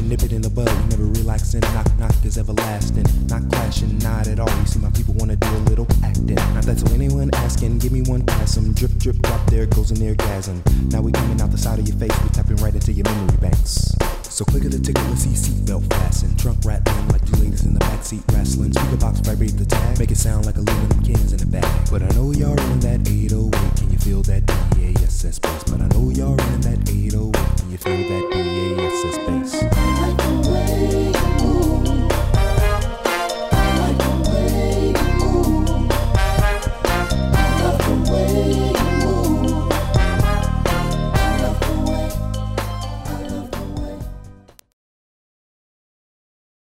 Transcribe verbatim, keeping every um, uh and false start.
flashing, nip it in the bud. You never relaxing, knock knock is everlasting. Not clashing, not at all. You see my people wanna do a little acting. Not that so anyone asking, give me one pass. Some drip drip drop, there goes an orgasm. Now we coming out the side of your face, we tapping right into your memory banks. So click of the ticket, let's see seatbelt fasten. Trunk rattling like two ladies in the backseat wrestling. Speaker box vibrate the tag, make it sound like aluminum cans in the bag. But I know y'all in that eight oh eight, can you feel that D A S S bass? But I know y'all